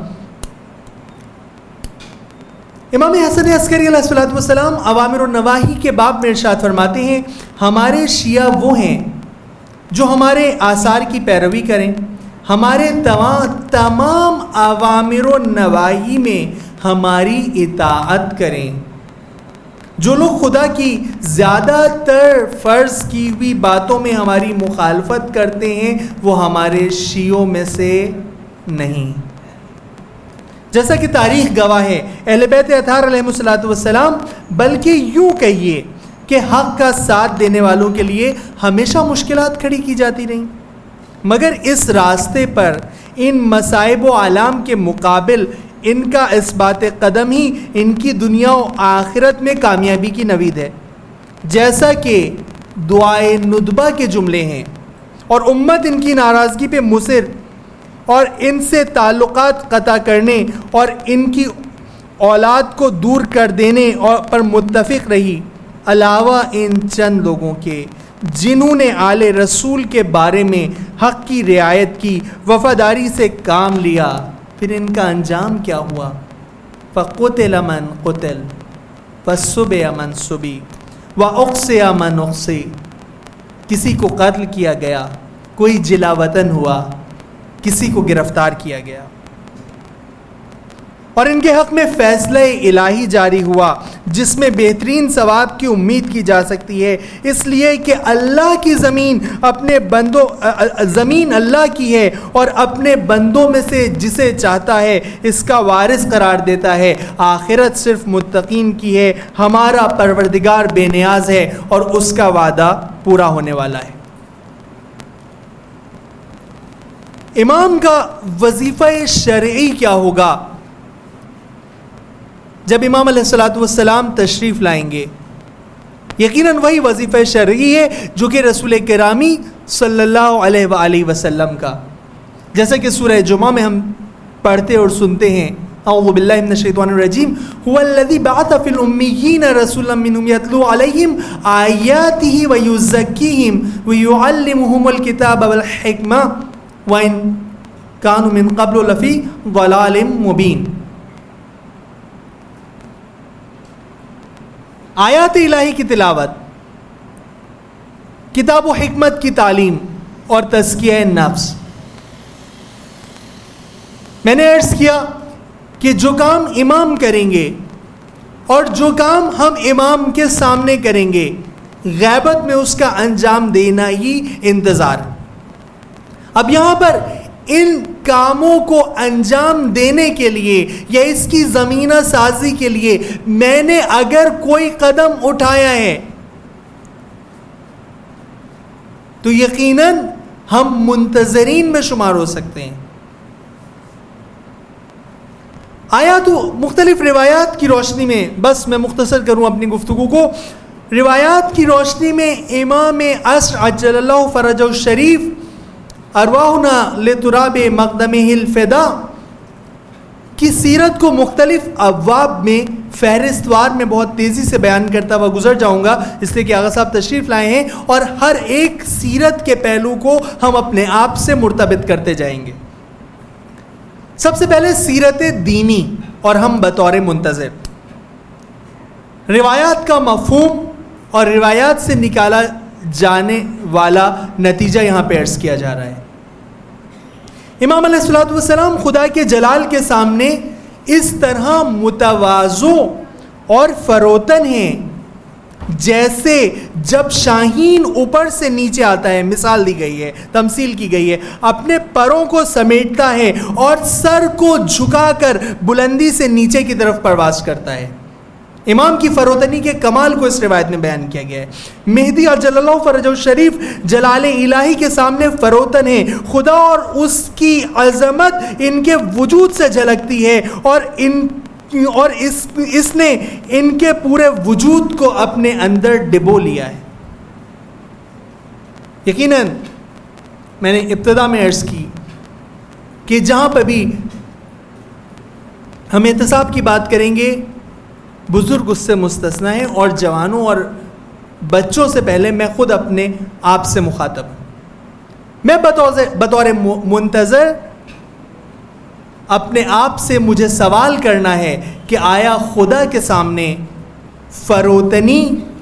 امام حسن عسکری علیہ الصلوۃ والسلام اوامر و نواہی کے باب میں ارشاد فرماتے ہیں ہمارے شیعہ وہ ہیں جو ہمارے آثار کی پیروی کریں، ہمارے تمام اوامر و نواہی میں ہماری اطاعت کریں. جو لوگ خدا کی زیادہ تر فرض کی ہوئی باتوں میں ہماری مخالفت کرتے ہیں وہ ہمارے شیعوں میں سے نہیں. جیسا کہ تاریخ گواہ ہے اہل بیت اطہار علیہ الصلوۃ والسلام، بلکہ یوں کہیے کہ حق کا ساتھ دینے والوں کے لیے ہمیشہ مشکلات کھڑی کی جاتی رہیں، مگر اس راستے پر ان مصائب و آلام کے مقابل ان کا اثبات قدم ہی ان کی دنیا و آخرت میں کامیابی کی نوید ہے. جیسا کہ دعائے ندبہ کے جملے ہیں، اور امت ان کی ناراضگی پہ مصر اور ان سے تعلقات قطع کرنے اور ان کی اولاد کو دور کر دینے پر متفق رہی، علاوہ ان چند لوگوں کے جنہوں نے آل رسول کے بارے میں حق کی رعایت کی، وفاداری سے کام لیا. پھر ان کا انجام کیا ہوا؟ فَقُتِلَ مَنْ قُتِلَ وَسُبِيَ مَنْ سُبِي وَأُقْصِيَ مَنْ أُقْصِي. کسی کو قتل کیا گیا، کوئی جلا وطن ہوا، کسی کو گرفتار کیا گیا، اور ان کے حق میں فیصلہ الہی جاری ہوا جس میں بہترین ثواب کی امید کی جا سکتی ہے، اس لیے کہ اللہ کی زمین اللہ کی ہے اور اپنے بندوں میں سے جسے چاہتا ہے اس کا وارث قرار دیتا ہے. آخرت صرف متقین کی ہے. ہمارا پروردگار بے نیاز ہے اور اس کا وعدہ پورا ہونے والا ہے. امام کا وظیفہ شرعی کیا ہوگا؟ جب امام علیہ الصلوۃ والسلام تشریف لائیں گے، یقیناً وہی وظیفہ شرعی ہے جو کہ رسول کرامی صلی اللہ علیہ وآلہ وسلم کا، جیسا کہ سورہ جمعہ میں ہم پڑھتے اور سنتے ہیں اعوذ باللہ من الشیطان الرجیم هو الذی بعث فی الامیین رسولا منہم یتلو علیہم آیاتہ ویزکیہم ویعلمہم الکتاب والحکمہ وَإِن كَانُوا مِن قَبْلُ لَفِي ضَلَالٍ مُبِينٍ. آیات الہی کی تلاوت، کتاب و حکمت کی تعلیم اور تزکیہ نفس. میں نے عرض کیا کہ جو کام امام کریں گے اور جو کام ہم امام کے سامنے کریں گے، غیبت میں اس کا انجام دینا ہی انتظار. اب یہاں پر ان کاموں کو انجام دینے کے لیے یا اس کی زمینہ سازی کے لیے میں نے اگر کوئی قدم اٹھایا ہے تو یقیناً ہم منتظرین میں شمار ہو سکتے ہیں. آیا تو مختلف روایات کی روشنی میں، بس میں مختصر کروں اپنی گفتگو کو، روایات کی روشنی میں امام عصر عجل اللہ فرجہ الشریف ارواحنا لتراب مقدمہ الفدا کی سیرت کو مختلف ابواب میں فہرست وار میں بہت تیزی سے بیان کرتا ہوا گزر جاؤں گا، اس لیے کہ آغا صاحب تشریف لائے ہیں اور ہر ایک سیرت کے پہلو کو ہم اپنے آپ سے مرتبط کرتے جائیں گے. سب سے پہلے سیرت دینی اور ہم بطور منتظر. روایات کا مفہوم اور روایات سے نکالا جانے والا نتیجہ یہاں پہ عرض کیا جا رہا ہے. امام علیہ الصلوۃ والسلام خدا کے جلال کے سامنے اس طرح متواضع اور فروتن ہیں جیسے جب شاہین اوپر سے نیچے آتا ہے، مثال دی گئی ہے، تمثیل کی گئی ہے، اپنے پروں کو سمیٹتا ہے اور سر کو جھکا کر بلندی سے نیچے کی طرف پرواز کرتا ہے. امام کی فروتنی کے کمال کو اس روایت میں بیان کیا گیا ہے. مہدی اجل اللہ فرجہ الشریف جلال الہی کے سامنے فروتن ہے. خدا اور اس کی عظمت ان کے وجود سے جھلکتی ہے اور اس نے ان کے پورے وجود کو اپنے اندر ڈبو لیا ہے. یقیناً میں نے ابتدا میں عرض کی کہ جہاں پہ بھی ہم احتساب کی بات کریں گے بزرگ اس سے مستثنی ہیں، اور جوانوں اور بچوں سے پہلے میں خود اپنے آپ سے مخاطب ہوں. میں بطور منتظر اپنے آپ سے مجھے سوال کرنا ہے کہ آیا خدا کے سامنے فروتنی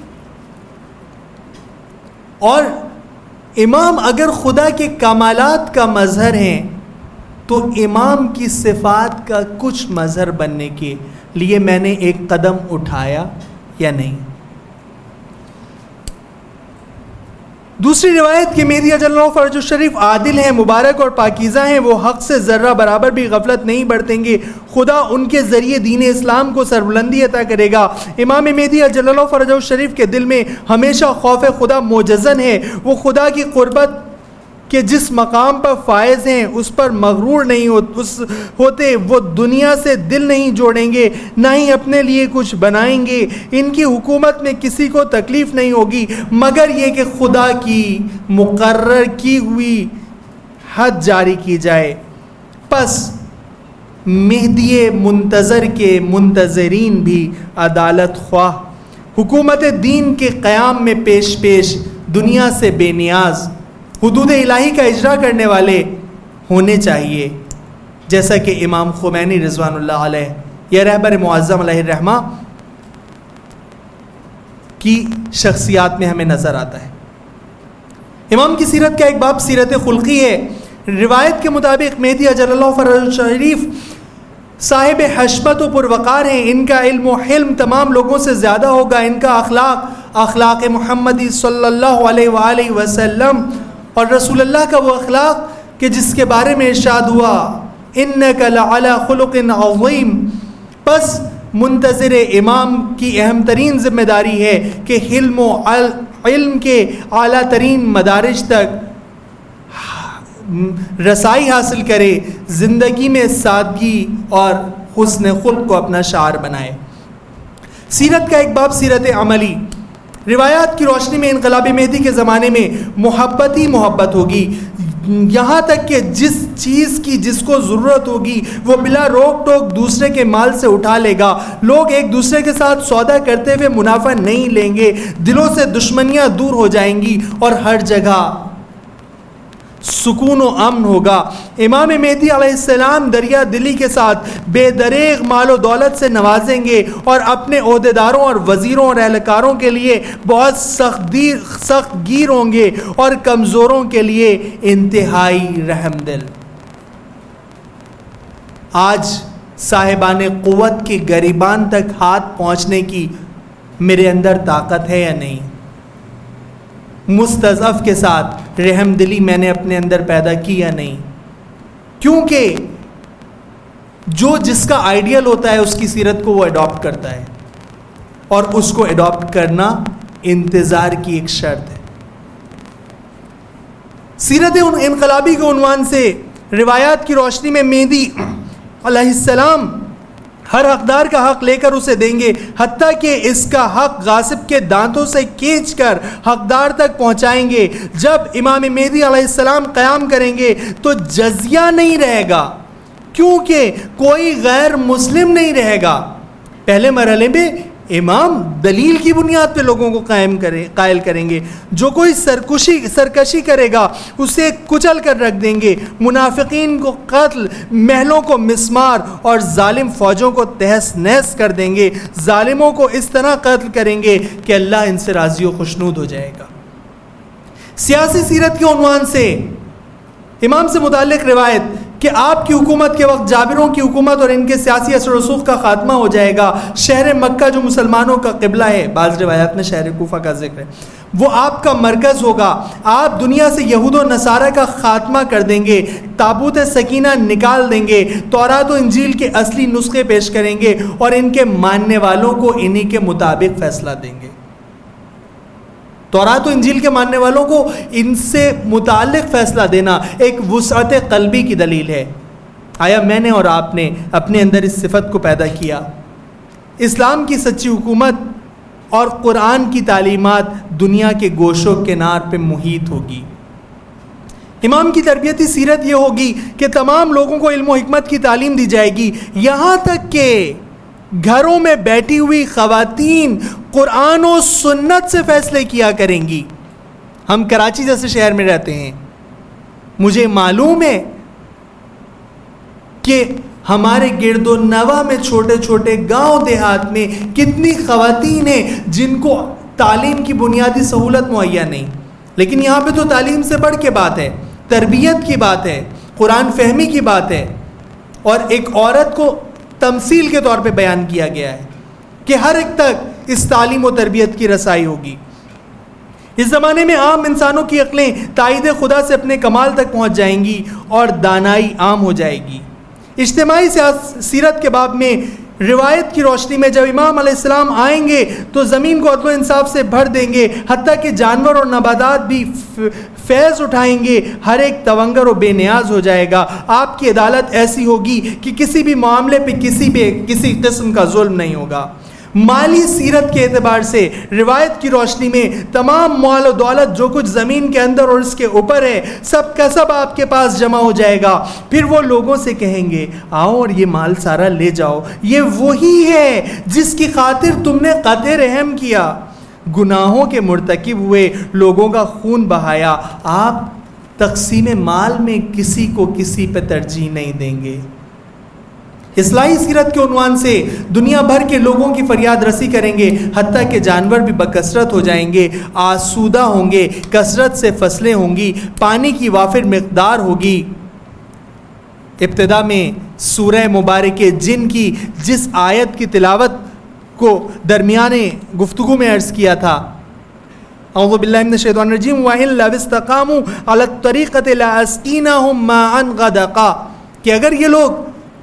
اور امام اگر خدا کے کمالات کا مظہر ہیں تو امام کی صفات کا کچھ مظہر بننے کے لیے میں نے ایک قدم اٹھایا یا نہیں؟ دوسری روایت کہ مہدی اجل اللہ فرجہ الشریف عادل ہیں، مبارک اور پاکیزہ ہیں، وہ حق سے ذرہ برابر بھی غفلت نہیں برتیں گے، خدا ان کے ذریعے دین اسلام کو سربلندی عطا کرے گا. امام مہدی اجل اللہ فرجہ الشریف کے دل میں ہمیشہ خوف خدا موجزن ہے. وہ خدا کی قربت کہ جس مقام پر فائز ہیں اس پر مغرور نہیں ہوتے. وہ دنیا سے دل نہیں جوڑیں گے، نہ ہی اپنے لیے کچھ بنائیں گے. ان کی حکومت میں کسی کو تکلیف نہیں ہوگی مگر یہ کہ خدا کی مقرر کی ہوئی حد جاری کی جائے. پس مہدی منتظر کے منتظرین بھی عدالت خواہ، حکومت دین کے قیام میں پیش دنیا سے بے نیاز، حدود الہی کا اجرا کرنے والے ہونے چاہیے، جیسا کہ امام خمینی رضوان اللہ علیہ یا رہبر معظم علیہ الرحمہ کی شخصیات میں ہمیں نظر آتا ہے. امام کی سیرت کا ایک باب سیرت خلقی ہے. روایت کے مطابق مہدی اجل اللہ فرجہ الشریف صاحب حشمت و پروقار ہیں. ان کا علم و حلم تمام لوگوں سے زیادہ ہوگا. ان کا اخلاق محمدی صلی اللہ علیہ وآلہ وسلم اور رسول اللہ کا وہ اخلاق کہ جس کے بارے میں ارشاد ہوا انک لعلی خلق عظیم. پس منتظر امام کی اہم ترین ذمہ داری ہے کہ علم کے اعلیٰ ترین مدارج تک رسائی حاصل کرے، زندگی میں سادگی اور حسن خلق کو اپنا شعار بنائے. سیرت کا ایک باب سیرت عملی. روایات کی روشنی میں انقلاب مہدی کے زمانے میں محبت ہی محبت ہوگی، یہاں تک کہ جس چیز کی جس کو ضرورت ہوگی وہ بلا روک ٹوک دوسرے کے مال سے اٹھا لے گا. لوگ ایک دوسرے کے ساتھ سودا کرتے ہوئے منافع نہیں لیں گے، دلوں سے دشمنیاں دور ہو جائیں گی اور ہر جگہ سکون و امن ہوگا. امام مہدی علیہ السلام دریا دلی کے ساتھ بے دریغ مال و دولت سے نوازیں گے اور اپنے عہدیداروں اور وزیروں اور اہلکاروں کے لیے بہت سخت گیر ہوں گے اور کمزوروں کے لیے انتہائی رحم دل. آج صاحبان قوت کے گریبان تک ہاتھ پہنچنے کی میرے اندر طاقت ہے یا نہیں؟ مستضعف کے ساتھ رحم دلی میں نے اپنے اندر پیدا کی یا نہیں؟ کیونکہ جو جس کا آئیڈیل ہوتا ہے اس کی سیرت کو وہ اڈاپٹ کرتا ہے، اور اس کو اڈاپٹ کرنا انتظار کی ایک شرط ہے. سیرت انقلابی کے عنوان سے روایات کی روشنی میں مہدی علیہ السلام ہر حقدار کا حق لے کر اسے دیں گے، حتیٰ کہ اس کا حق غاصب کے دانتوں سے کھینچ کر حقدار تک پہنچائیں گے. جب امام مہدی علیہ السلام قیام کریں گے تو جزیہ نہیں رہے گا، کیونکہ کوئی غیر مسلم نہیں رہے گا. پہلے مرحلے میں امام دلیل کی بنیاد پہ لوگوں کو قائل کریں گے. جو کوئی سرکشی کرے گا اسے کچل کر رکھ دیں گے. منافقین کو قتل، محلوں کو مسمار اور ظالم فوجوں کو تہس نہس کر دیں گے. ظالموں کو اس طرح قتل کریں گے کہ اللہ ان سے راضی و خوشنود ہو جائے گا. سیاسی سیرت کے عنوان سے امام سے متعلق روایت کہ آپ کی حکومت کے وقت جابروں کی حکومت اور ان کے سیاسی اثر و رسوخ کا خاتمہ ہو جائے گا. شہر مکہ جو مسلمانوں کا قبلہ ہے، بعض روایات میں شہر کوفہ کا ذکر ہے، وہ آپ کا مرکز ہوگا. آپ دنیا سے یہود و نصارہ کا خاتمہ کر دیں گے, تابوت سکینہ نکال دیں گے, تورات و انجیل کے اصلی نسخے پیش کریں گے اور ان کے ماننے والوں کو انہی کے مطابق فیصلہ دیں گے. تورات و انجیل کے ماننے والوں کو ان سے متعلق فیصلہ دینا ایک وسعت قلبی کی دلیل ہے. آیا میں نے اور آپ نے اپنے اندر اس صفت کو پیدا کیا؟ اسلام کی سچی حکومت اور قرآن کی تعلیمات دنیا کے گوشوں کنار پہ محیط ہوگی. امام کی تربیتی سیرت یہ ہوگی کہ تمام لوگوں کو علم و حکمت کی تعلیم دی جائے گی, یہاں تک کہ گھروں میں بیٹھی ہوئی خواتین قرآن و سنت سے فیصلے کیا کریں گی. ہم کراچی جیسے شہر میں رہتے ہیں, مجھے معلوم ہے کہ ہمارے گرد و نواح میں چھوٹے چھوٹے گاؤں دیہات میں کتنی خواتین ہیں جن کو تعلیم کی بنیادی سہولت مہیا نہیں, لیکن یہاں پہ تو تعلیم سے بڑھ کے بات ہے, تربیت کی بات ہے, قرآن فہمی کی بات ہے, اور ایک عورت کو تمثیل کے طور پہ بیان کیا گیا ہے کہ ہر ایک تک اس تعلیم و تربیت کی رسائی ہوگی. اس زمانے میں عام انسانوں کی عقلیں تائید خدا سے اپنے کمال تک پہنچ جائیں گی اور دانائی عام ہو جائے گی. اجتماعی سیرت کے باب میں روایت کی روشنی میں جب امام علیہ السلام آئیں گے تو زمین کو عدل و انصاف سے بھر دیں گے, حتیٰ کہ جانور اور نباتات بھی فیض اٹھائیں گے, ہر ایک تونگر و بے نیاز ہو جائے گا. آپ کی عدالت ایسی ہوگی کہ کسی بھی معاملے پہ کسی قسم کا ظلم نہیں ہوگا. مالی سیرت کے اعتبار سے روایت کی روشنی میں تمام مال و دولت جو کچھ زمین کے اندر اور اس کے اوپر ہے سب کا سب آپ کے پاس جمع ہو جائے گا. پھر وہ لوگوں سے کہیں گے آؤ اور یہ مال سارا لے جاؤ, یہ وہی ہے جس کی خاطر تم نے قطع رحم کیا, گناہوں کے مرتکب ہوئے, لوگوں کا خون بہایا. آپ تقسیم مال میں کسی کو کسی پہ ترجیح نہیں دیں گے. اصلاحی سیرت کے عنوان سے دنیا بھر کے لوگوں کی فریاد رسی کریں گے, حتیٰ کہ جانور بھی بکثرت ہو جائیں گے, آسودہ ہوں گے, کثرت سے فصلیں ہوں گی, پانی کی وافر مقدار ہوگی. ابتدا میں سورہ مبارک جن کی جس آیت کی تلاوت کو درمیانے گفتگو میں عرض کیا تھا, اعوذ باللہ من الشیطان الرجیم وَإِن لَوِ اسْتَقَامُوا عَلَى الطَّرِيقَةِ لَأَسْقِينَاهُم مَّاءً غَدَقًا, کہ اگر یہ لوگ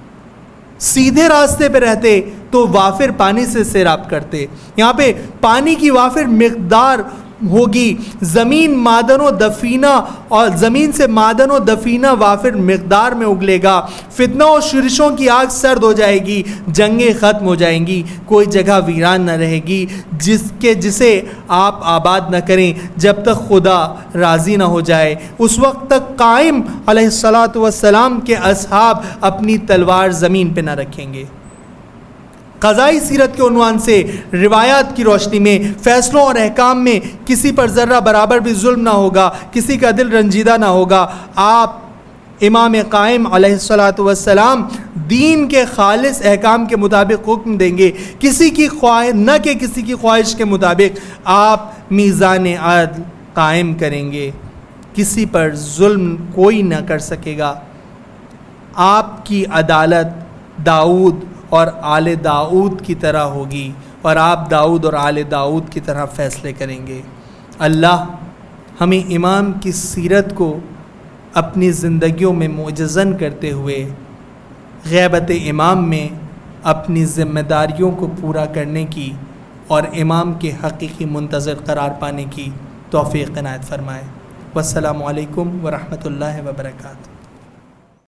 سیدھے راستے پہ رہتے تو وافر پانی سے سیراب کرتے. یہاں پہ پانی کی وافر مقدار ہوگی, زمین معدن و دفینہ اور زمین سے معدن و دفینہ وافر مقدار میں اگلے گا. فتنہ و شرشوں کی آگ سرد ہو جائے گی, جنگیں ختم ہو جائیں گی, کوئی جگہ ویران نہ رہے گی جسے آپ آباد نہ کریں جب تک خدا راضی نہ ہو جائے. اس وقت تک قائم علیہ الصلاۃ والسلام کے اصحاب اپنی تلوار زمین پہ نہ رکھیں گے. قضائی سیرت کے عنوان سے روایات کی روشنی میں فیصلوں اور احکام میں کسی پر ذرہ برابر بھی ظلم نہ ہوگا, کسی کا دل رنجیدہ نہ ہوگا. آپ امام قائم علیہ الصلاۃ والسلام دین کے خالص احکام کے مطابق حکم دیں گے, کسی کی خواہش نہ کہ کسی کی خواہش کے مطابق. آپ میزان عدل قائم کریں گے, کسی پر ظلم کوئی نہ کر سکے گا. آپ کی عدالت داؤد اور آل داؤد کی طرح ہوگی, اور آپ داؤد اور آل داؤد کی طرح فیصلے کریں گے. اللہ ہمیں امام کی سیرت کو اپنی زندگیوں میں معجزن کرتے ہوئے غیبت امام میں اپنی ذمہ داریوں کو پورا کرنے کی اور امام کے حقیقی منتظر قرار پانے کی توفیق عنایت فرمائے. والسلام علیکم ورحمۃ اللہ وبرکاتہ.